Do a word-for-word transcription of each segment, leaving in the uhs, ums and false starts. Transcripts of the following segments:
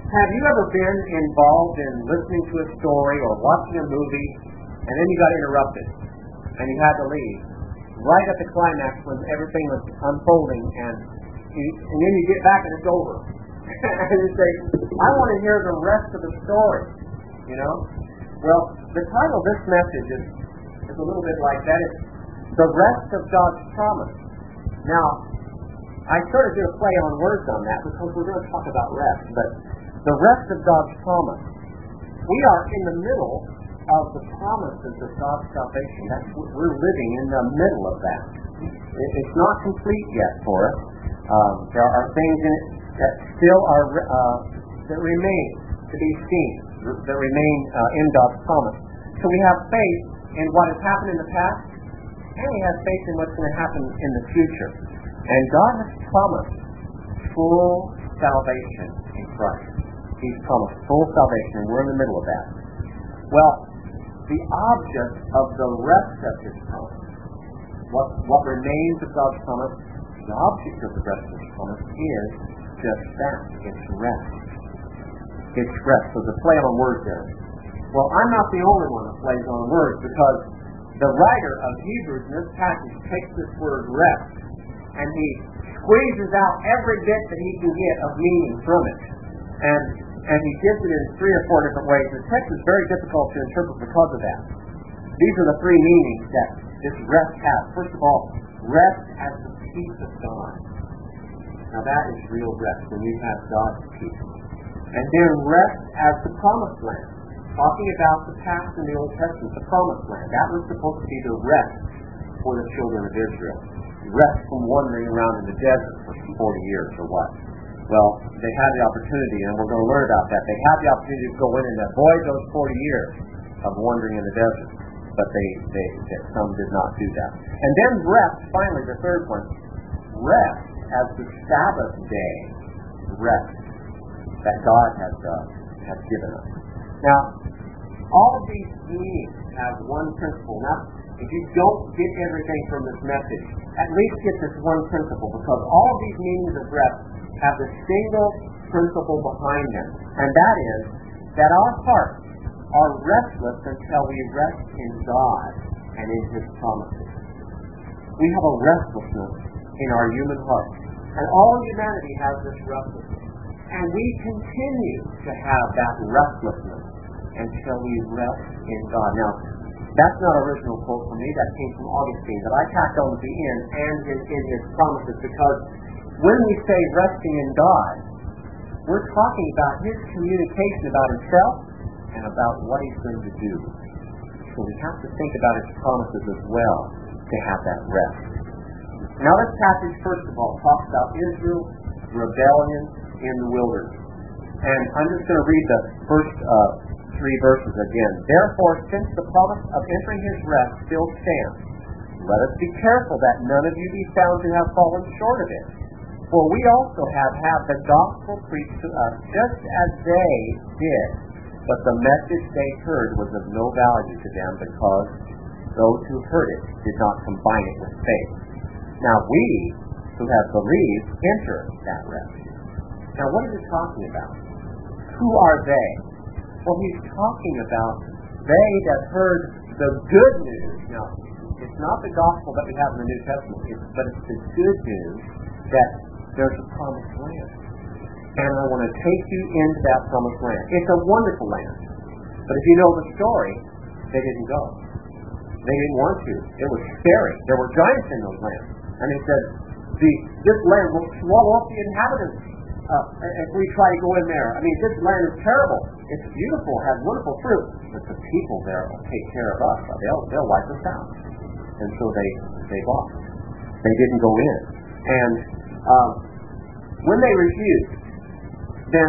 Have you ever been involved in listening to a story or watching a movie, and then you got interrupted, and you had to leave right at the climax when everything was unfolding, and you, and then you get back and it's over, and you say, "I want to hear the rest of the story." You know. Well, the title of this message is is a little bit like that. It's "The Rest of God's Promise." Now, I sort of did a play on words on that because we're going to talk about rest, but the rest of God's promise. We are in the middle of the promises of God's salvation. That's what we're living in the middle of that. It's not complete yet for us. Um, there are things in it that still are uh, that remain to be seen, that remain uh, in God's promise. So we have faith in what has happened in the past, and we have faith in what's going to happen in the future. And God has promised full salvation in Christ. He's promised full salvation, and we're in the middle of that. Well, the object of the rest of His promise, what, what remains of God's promise, the object of the rest of His promise is just that. It's rest. It's rest. So the play on words there. Well, I'm not the only one that plays on words, because the writer of Hebrews in this passage takes this word rest, and he squeezes out every bit that he can get of meaning from it. And and he gives it in three or four different ways. The text is very difficult to interpret because of that. These are the three meanings that this rest has. First of all, rest as the peace of God. Now that is real rest, when you have God's peace. And then rest as the promised land. Talking about the past in the Old Testament, the promised land. That was supposed to be the rest for the children of Israel. Rest from wandering around in the desert for forty years or what. Well, they had the opportunity, and we're going to learn about that. They had the opportunity to go in and avoid those forty years of wandering in the desert, but they, they, they some did not do that. And then rest, finally, the third one, rest as the Sabbath day rest that God has uh, has given us. Now, all of these meanings have one principle. Now, if you don't get everything from this message, at least get this one principle, because all of these meanings of rest have the single principle behind them, and that is that our hearts are restless until we rest in God and in His promises. We have a restlessness in our human hearts, and all humanity has this restlessness, and we continue to have that restlessness until we rest in God. Now, that's not an original quote from me. That came from Augustine, that I tacked on at the end and in, in his promises, because when we say resting in God, we're talking about His communication about Himself and about what He's going to do. So we have to think about His promises as well to have that rest. Now this passage, first of all, talks about Israel's rebellion in the wilderness. And I'm just going to read the first uh, three verses again. Therefore, since the promise of entering His rest still stands, let us be careful that none of you be found to have fallen short of it. For we also have had the gospel preached to us just as they did, but the message they heard was of no value to them, because those who heard it did not combine it with faith. Now we, who have believed, enter that rest. Now what is he talking about? Who are they? Well, he's talking about they that heard the good news. Now, it's not the gospel that we have in the New Testament, it's, but it's the good news that there's a promised land. And I want to take you into that promised land. It's a wonderful land. But if you know the story, they didn't go. They didn't want to. It was scary. There were giants in those lands. And he said, the, this land will swallow up the inhabitants uh, if we try to go in there. I mean, this land is terrible. It's beautiful, has wonderful fruit. But the people there will take care of us. They'll, they'll wipe us out. And so they, they balked. They didn't go in. And um, when they refused, then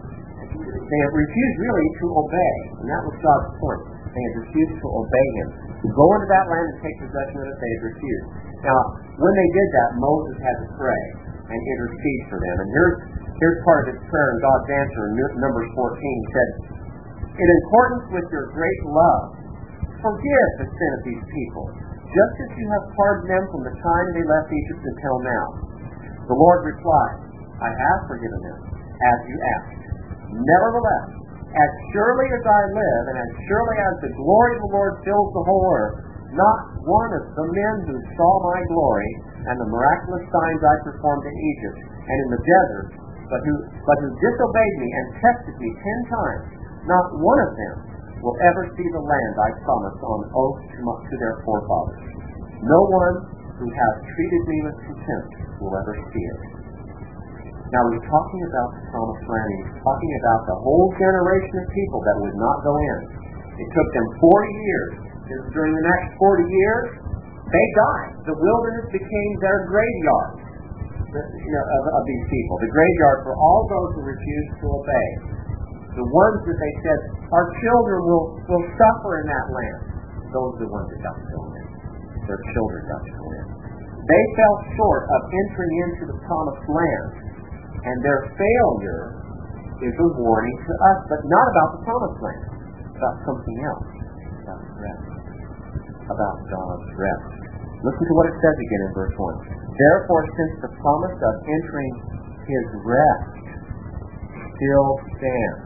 they had refused really to obey. And that was God's point. They had refused to obey Him. To go into that land and take possession of it, they had refused. Now, when they did that, Moses had to pray and intercede for them. And here's, here's part of his prayer and God's answer in Numbers fourteen. He said, in accordance with your great love, forgive the sin of these people, just as you have pardoned them from the time they left Egypt until now. The Lord replied, I have forgiven them, as you asked. Nevertheless, as surely as I live, and as surely as the glory of the Lord fills the whole earth, not one of the men who saw my glory and the miraculous signs I performed in Egypt and in the desert, but who, but who disobeyed me and tested me ten times, not one of them will ever see the land I promised on oath to, my, to their forefathers. No one who has treated me with contempt will ever see it. Now he's talking about the promised land. He's talking about the whole generation of people that would not go in. It took them forty years. During the next forty years, they died. The wilderness became their graveyard you know, of, of these people. The graveyard for all those who refused to obey. The ones that they said, our children will, will suffer in that land. Those are the ones that got to go in. Their children got to go in. They fell short of entering into the promised land. And their failure is a warning to us, but not about the promised land. About something else. About rest. About God's rest. Listen to what it says again in verse one. Therefore, since the promise of entering his rest still stands.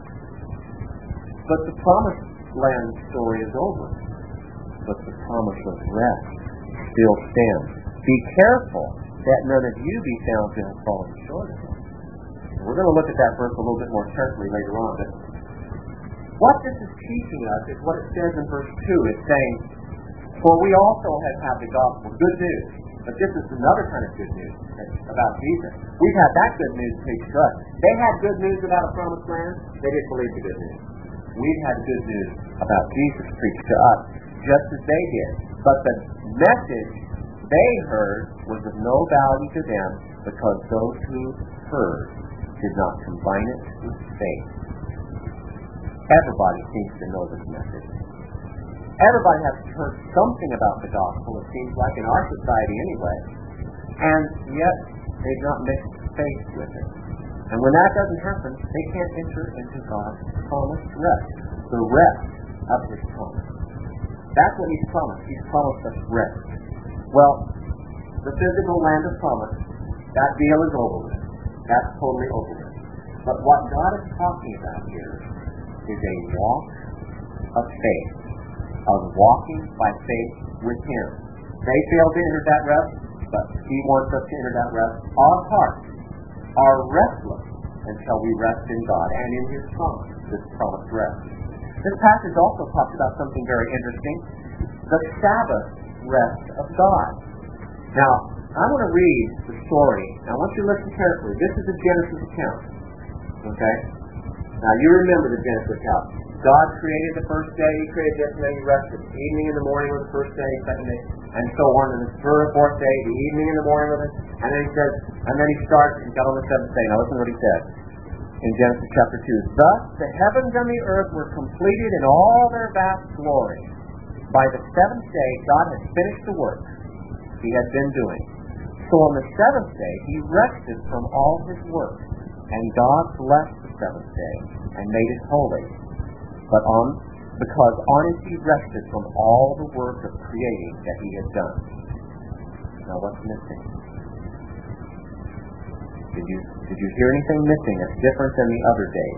But the promised land story is over. But the promise of rest still stands. Be careful that none of you be found to have fallen short of it. We're going to look at that verse a little bit more carefully later on. But what this is teaching us is what it says in verse two. It's saying, for we also have had the gospel, good news. But this is another kind of good news about Jesus. We've had that good news preached to us. They had good news about a promised land. They didn't believe the good news. We've had good news about Jesus preached to us, just as they did. But the message they heard was of no value to them because those who heard did not combine it with faith. Everybody seems to know this message. Everybody has heard something about the gospel, it seems like, in our society anyway. And yet, they've not mixed faith with it. And when that doesn't happen, they can't enter into God's promised rest. The rest of his promise. That's what he's promised. He's promised us rest. Well, the physical land of promise, that deal is over with. That's totally over with. But what God is talking about here is a walk of faith. Of walking by faith with him. They failed to enter that rest, but he wants us to enter that rest. Our hearts are restless until we rest in God and in his promise, this promised rest. This passage also talks about something very interesting, the Sabbath rest of God. Now, I want to read the story. Now, I want you to listen carefully. This is the Genesis account. Okay? Now, you remember the Genesis account. God created the first day, he created this, and then he rested. Evening and the morning was the first day, second day, and so on. And the third or fourth day, the evening and the morning was it. And then he says, and then he starts and got on the seventh day. Now listen to what he said in Genesis chapter two. Thus the heavens and the earth were completed in all their vast glory. By the seventh day, God had finished the work he had been doing. So on the seventh day, he rested from all his work. And God blessed the seventh day and made it holy. But on, because on it he rested from all the work of creating that he had done. Now what's missing? Did you did you hear anything missing that's different than the other days?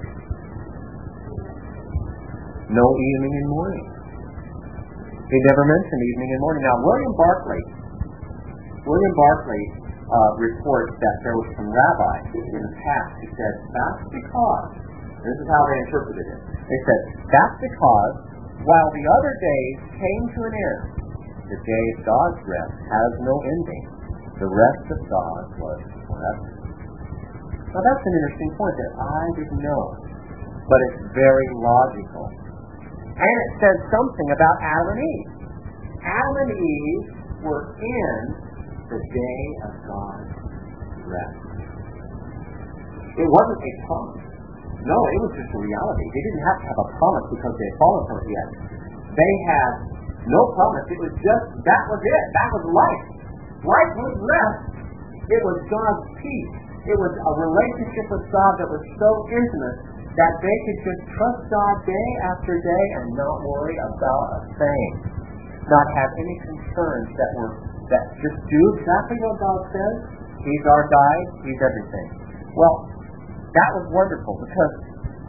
No evening and morning. He never mentioned evening and morning. Now William Barclay, William Barclay uh, reports that there was some rabbis in the past who said that's because. This is how they interpreted it. They said, that's because while the other days came to an end, the day of God's rest has no ending. The rest of God was forever. Now that's an interesting point that I didn't know, but it's very logical. And it says something about Adam and Eve. Adam and Eve were in the day of God's rest. It wasn't a promise. No, it was just a reality. They didn't have to have a promise because they had fallen from it yet. They had no promise. It was just, that was it. That was life. Life was rest. It was God's peace. It was a relationship with God that was so intimate that they could just trust God day after day and not worry about a thing. Not have any concerns that were, that just do exactly what God says. He's our guide. He's everything. Well, that was wonderful because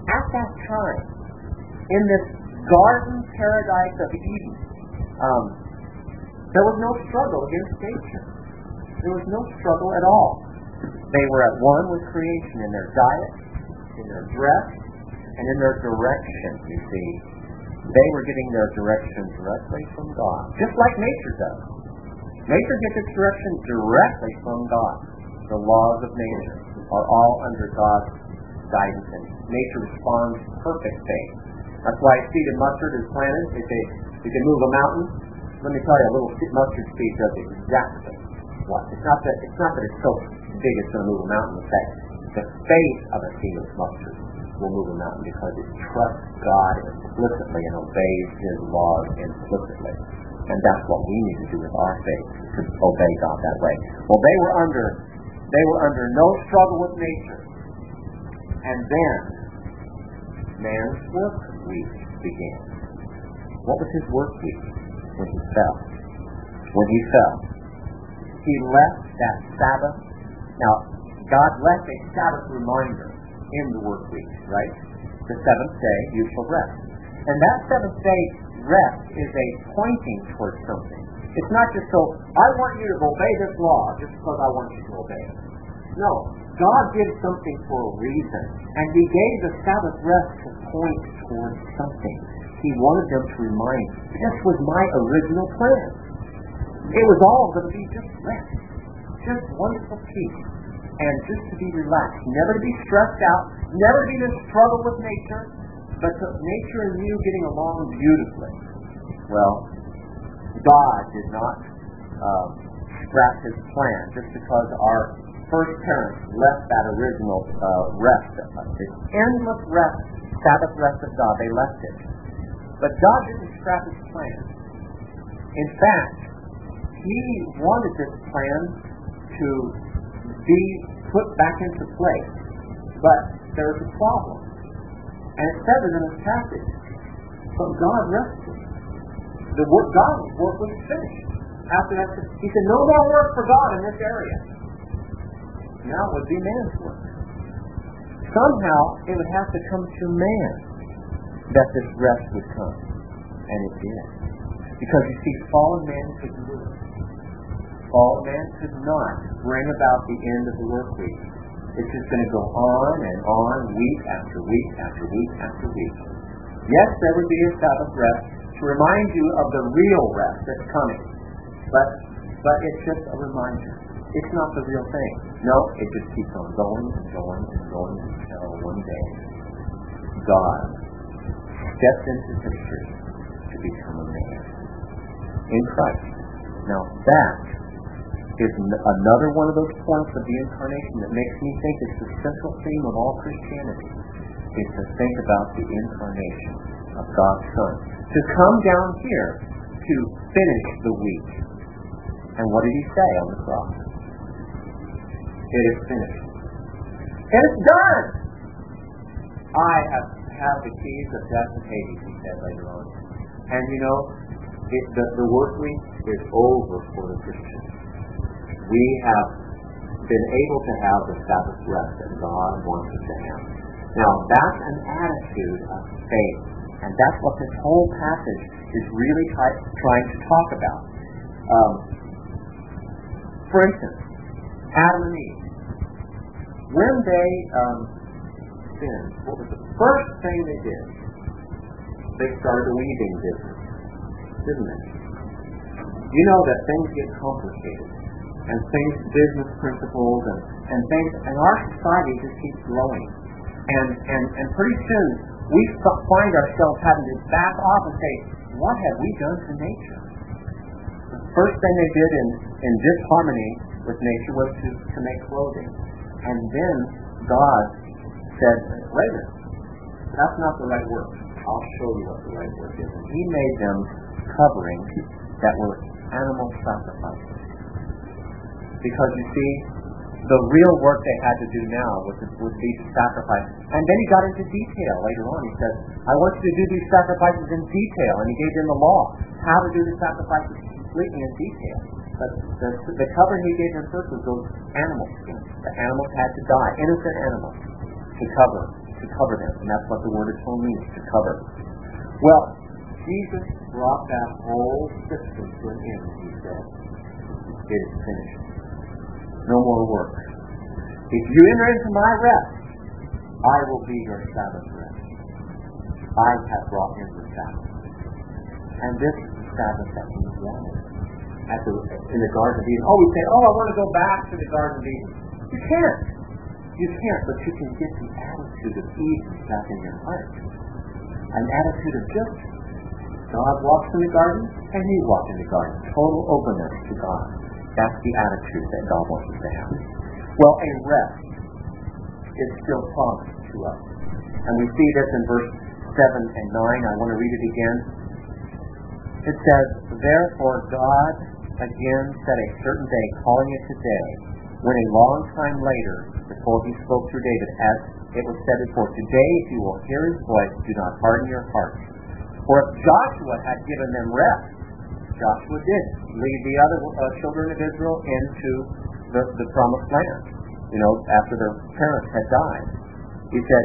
at that time, in this garden paradise of Eden, um, there was no struggle against nature. There was no struggle at all. They were at one with creation in their diet, in their dress, and in their direction, you see. They were getting their direction directly from God, just like nature does. Nature gets its direction directly from God. The laws of nature are all under God's guidance, and nature responds to perfect faith. That's why seed of mustard is planted. They say you can move a mountain. Let me tell you, a little mustard seed does exactly what. It's not that it's not that it's so big it's going to move a mountain. In fact, the faith of a seed of mustard will move a mountain because it trusts God implicitly and obeys His laws implicitly. And that's what we need to do with our faith, to obey God that way. Well, they were under they were under no struggle with nature. And then man's work week began. What was his work week? When he fell. When he fell. He left that Sabbath. Now, God left a Sabbath reminder in the work week, right? The seventh day you shall rest. And that seventh day rest is a pointing towards something. It's not just so, I want you to obey this law just because I want you to obey it. No. God did something for a reason. And He gave the Sabbath rest to point towards something. He wanted them to remind, this was my original plan. It was all going to be just rest. Just wonderful peace. And just to be relaxed. Never to be stressed out. Never to be in a struggle with nature. But to nature and you getting along beautifully. Well, God did not uh, scrap His plan just because our first parents left that original uh, rest, the endless rest, Sabbath rest of God. They left it. But God didn't scrap His plan. In fact, He wanted this plan to be put back into place. But there's a problem. And it says it in this passage. But God rested. The work, God's work was finished. After that, He said, no more work for God in this area. Now it would be man's work. Somehow it would have to come to man that this rest would come. And it did. Because you see, fallen man couldn't do it. Fallen man could not bring about the end of the work week. It's just going to go on and on, week after week after week after week. Yes, there would be a Sabbath rest to remind you of the real rest that's coming. But but it's just a reminder. It's not the real thing. No, it just keeps on going and going and going until one day God steps into history to become a man in Christ. Now that is n- another one of those points of the incarnation that makes me think it's the central theme of all Christianity, is to think about the incarnation of God's Son. To come down here to finish the week. And what did He say on the cross? It is finished. And it's done! I have, have the keys of death and Hades, He said later on. And you know, it, the, the work week is over for the Christian. We have been able to have the Sabbath rest that God wants us to have. Now, that's an attitude of faith. And that's what this whole passage is really try, trying to talk about. Um, for instance, Adam and Eve. When they um, sinned, what was the first thing they did? They started a weaving business, didn't they? You know that things get complicated. And things, business principles, and, and things, and our society just keeps growing. And, and, and pretty soon, we find ourselves having to back off and say, what have we done to nature? The first thing they did in, in disharmony with nature was to, to make clothing. And then God said, wait a minute, that's not the right work. I'll show you what the right work is. And He made them coverings that were animal sacrifices. Because you see, the real work they had to do now was to, would be to sacrifice. And then He got into detail later on. He said, I want you to do these sacrifices in detail. And He gave them the law, how to do the sacrifices completely in detail. But the, the covering He gave them first was those animal skins. The animals had to die, innocent animals, to cover to cover them. And that's what the word atone means, to cover. Well, Jesus brought that whole system to an end, he said. It is finished. No more work. If you enter into my rest, I will be your Sabbath rest. I have brought in the Sabbath. And this is the Sabbath that we wanted at the, in the Garden of Eden. Oh, we say, oh, I want to go back to the Garden of Eden. You can't. You can't, but you can get the attitude of Eden back in your heart. An attitude of just, God walks in the garden, and you walk in the garden. Total openness to God. That's the attitude that God wants us to have. Well, a rest is still promised to us. And we see this in verse seven and nine. I want to read it again. It says, therefore God again set a certain day, calling it today, when a long time later, before he spoke through David, as it was said before, today if you will hear his voice, do not harden your hearts. For if Joshua had given them rest, Joshua did lead the other uh, children of Israel into the, the promised land, you know, after their parents had died. He said,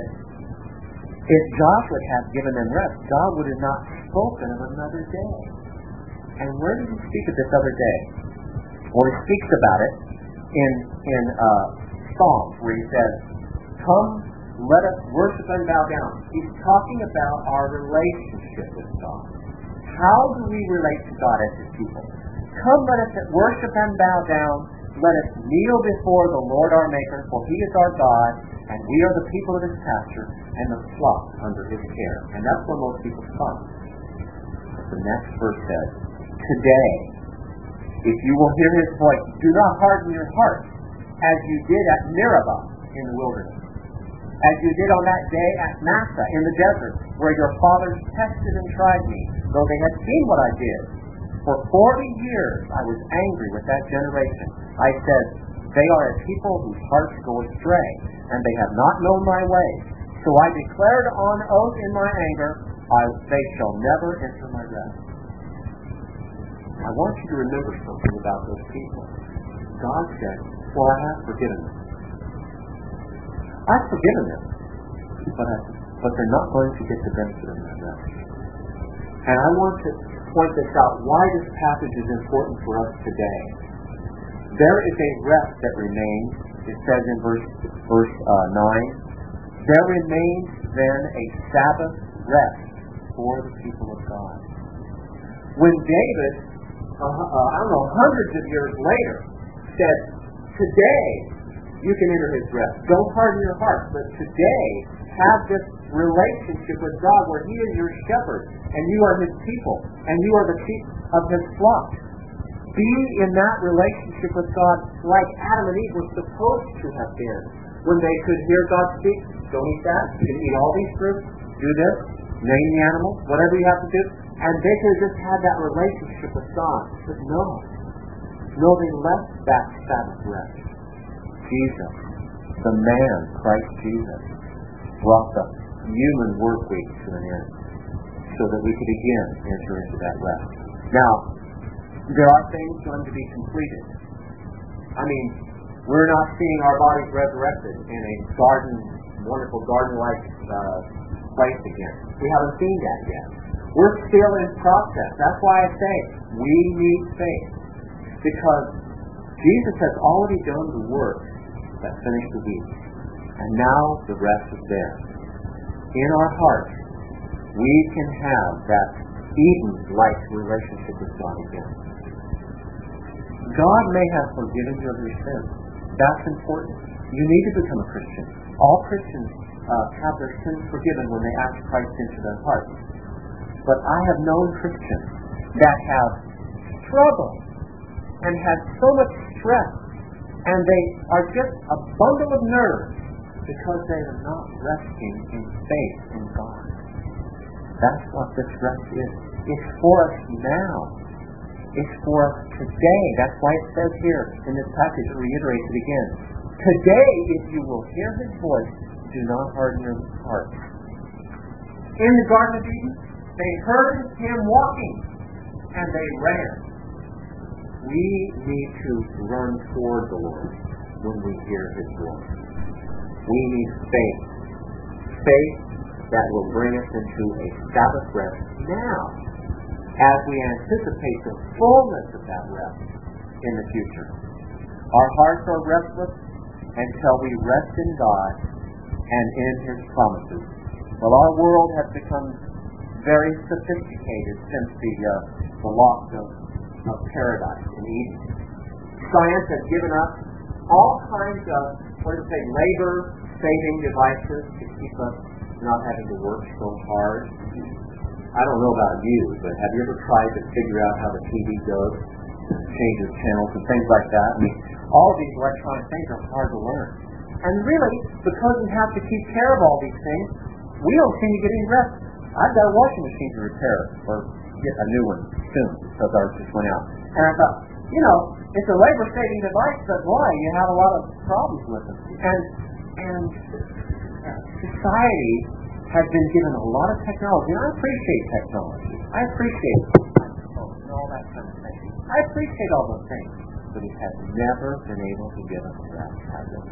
if Joshua had given them rest, God would have not spoken of another day. And where did he speak of this other day? Well, he speaks about it in in uh, Psalms, where he says, come, let us worship and bow down. He's talking about our relationship with God. How do we relate to God as his people? Come, let us worship and bow down. Let us kneel before the Lord our Maker, for he is our God, and we are the people of his pasture, and the flock under his care. And that's where most people stop. But the next verse says, today, if you will hear his voice, do not harden your heart, as you did at Meribah in the wilderness, as you did on that day at Massah in the desert, where your fathers tested and tried me, though they had seen what I did. For forty years I was angry with that generation. I said, they are a people whose hearts go astray, and they have not known my ways. So I declared on oath in my anger, I, they shall never enter my rest. I want you to remember something about those people. God said, well, I have forgiven them. I've forgiven them, but, I, but they're not going to get the benefit of that rest. And I want to point this out, why this passage is important for us today. There is a rest that remains. It says in verse, verse uh, nine, there remains then a Sabbath rest for the people of God. When David, uh, uh, I don't know, hundreds of years later, said, today you can enter his rest. Don't harden your heart, but today have this relationship with God where he is your shepherd, and you are his people, and you are the sheep of his flock. Be in that relationship with God like Adam and Eve were supposed to have been. When they could hear God speak, don't eat that, you can eat all these fruits, do this, name the animals, whatever you have to do, and they could have just had that relationship with God. But no. No, they left that Sabbath rest. Jesus, the man, Christ Jesus, brought the human work week to an end so that we could again enter into that rest. Now, there are things going to be completed. I mean, we're not seeing our bodies resurrected in a garden, wonderful garden-like uh, place again. We haven't seen that yet. We're still in process. That's why I say we need faith. Because Jesus has already done the work that finished the week. And now the rest is there. In our hearts, we can have that Eden-like relationship with God again. God may have forgiven you of your sins. That's important. You need to become a Christian. All Christians uh, have their sins forgiven when they ask Christ into their hearts. But I have known Christians that have struggled and had so much stress, and they are just a bundle of nerves because they are not resting in faith in God. That's what this rest is. It's for us now. It's for us today. That's why it says here in this passage, it reiterates it again. Today, if you will hear his voice, do not harden your hearts. In the Garden of Eden, they heard him walking, and they ran. We need to run toward the Lord when we hear his voice. We need faith. faith that will bring us into a Sabbath rest now, as we anticipate the fullness of that rest in the future. Our hearts are restless until we rest in God and in His promises. Well, our world has become very sophisticated since the, uh, the loss of, of paradise in Eden. Science has given us all kinds of, what do you say, labor-saving devices to keep us not having to work so hard. I don't know about you, but have you ever tried to figure out how the T V goes, changes channels and things like that? I mean, all of these electronic things are hard to learn. And really, because we have to keep care of all these things, we don't seem to get any rest. I've got a washing machine to repair or get a new one soon because ours just went out. And I thought, you know, it's a labor-saving device, but boy, you have a lot of problems with it. And and society has been given a lot of technology, and I appreciate technology. I appreciate microphones and all that kind of thing. I appreciate all those things, but it has never been able to give us that, has it?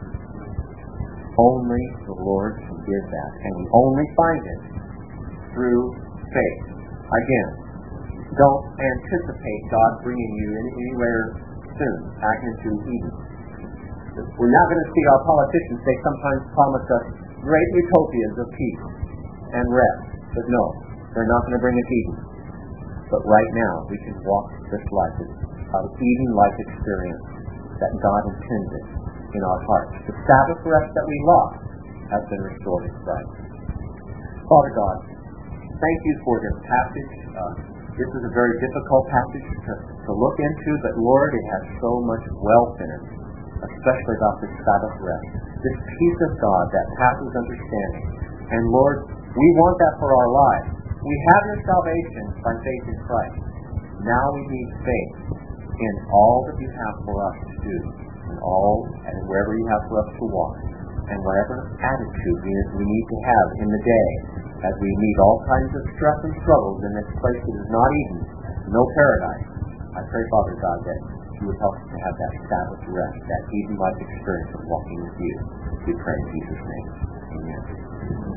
Only the Lord can give that, and we only find it through faith. Again, don't anticipate God bringing you in anywhere soon, back into Eden. We're not going to see our politicians, they sometimes promise us great utopias of peace and rest, but no, they're not going to bring us Eden. But right now, we can walk this life of Eden-like experience that God intended in our hearts. The Sabbath rest that we lost has been restored in Christ. Father God, thank you for this passage. Uh, this is a very difficult passage to, to look into, but Lord, it has so much wealth in it, especially about this Sabbath rest, this peace of God that passes understanding. And Lord, we want that for our lives. We have your salvation by faith in Christ. Now we need faith in all that you have for us to do, and all and wherever you have for us to walk, and whatever attitude we, we need to have in the day as we meet all kinds of stress and struggles in this place that is not Eden, no paradise. I pray, Father God, that you would help us to have that Sabbath rest, that Eden-like experience of walking with you. We pray in Jesus' name. Amen.